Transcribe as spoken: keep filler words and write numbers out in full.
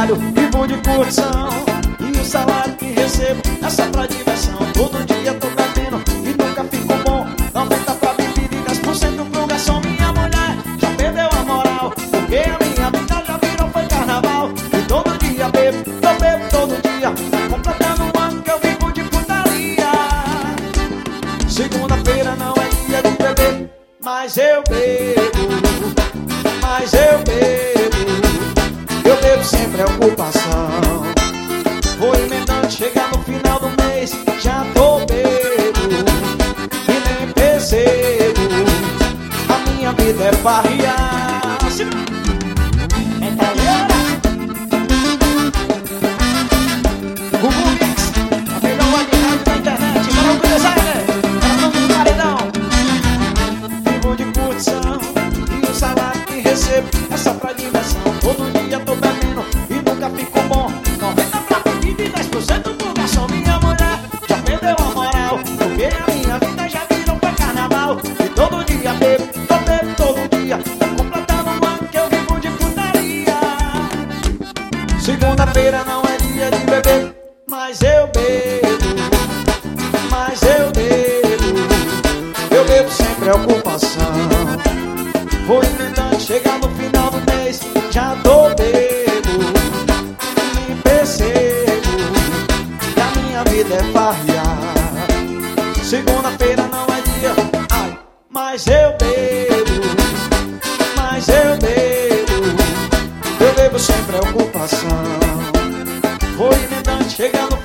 trabalho, vivo de curtição. E o salário que recebo é só pra diversão. Todo dia tô bebendo e nunca fico bom. noventa pra bebida e dez por cento pro garçom. Minha mulher já perdeu a moral, porque a minha vida já virou foi carnaval. E todo dia bebo, eu bebo todo dia, completando um ano que eu vivo de putaria. Segunda-feira não é dia de beber, mas eu bebo, mas eu bebo. Eu bebo sem preocupação. Vou emendando, chegar no final do mês, já tô bebo e nem percebo. A minha vida é farrear. É italiana. Google Mix, a melhor variedade da internet. Para o designer, para o paredão. Vivo de curtição e o salário que recebo é só pra diversão. Todo dia tô bebendo e nunca fico bom. noventa pra bebida e dez por cento pro garçom. Minha mulher já perdeu a moral, porque a minha vida já virou pra carnaval. E todo dia bebo, tô bebo todo dia, completando um ano que eu vivo de putaria. Segunda-feira não é dia de beber, mas eu bebo, mas eu bebo. Eu bebo sem preocupação. Vou inventando, chegar no final do mês, já tô bebo e nem percebo que a minha vida é farrear. Segunda-feira não é dia, ai, mas eu bebo, mas eu bebo. Eu bebo sem preocupação. Vou inventando, chegar no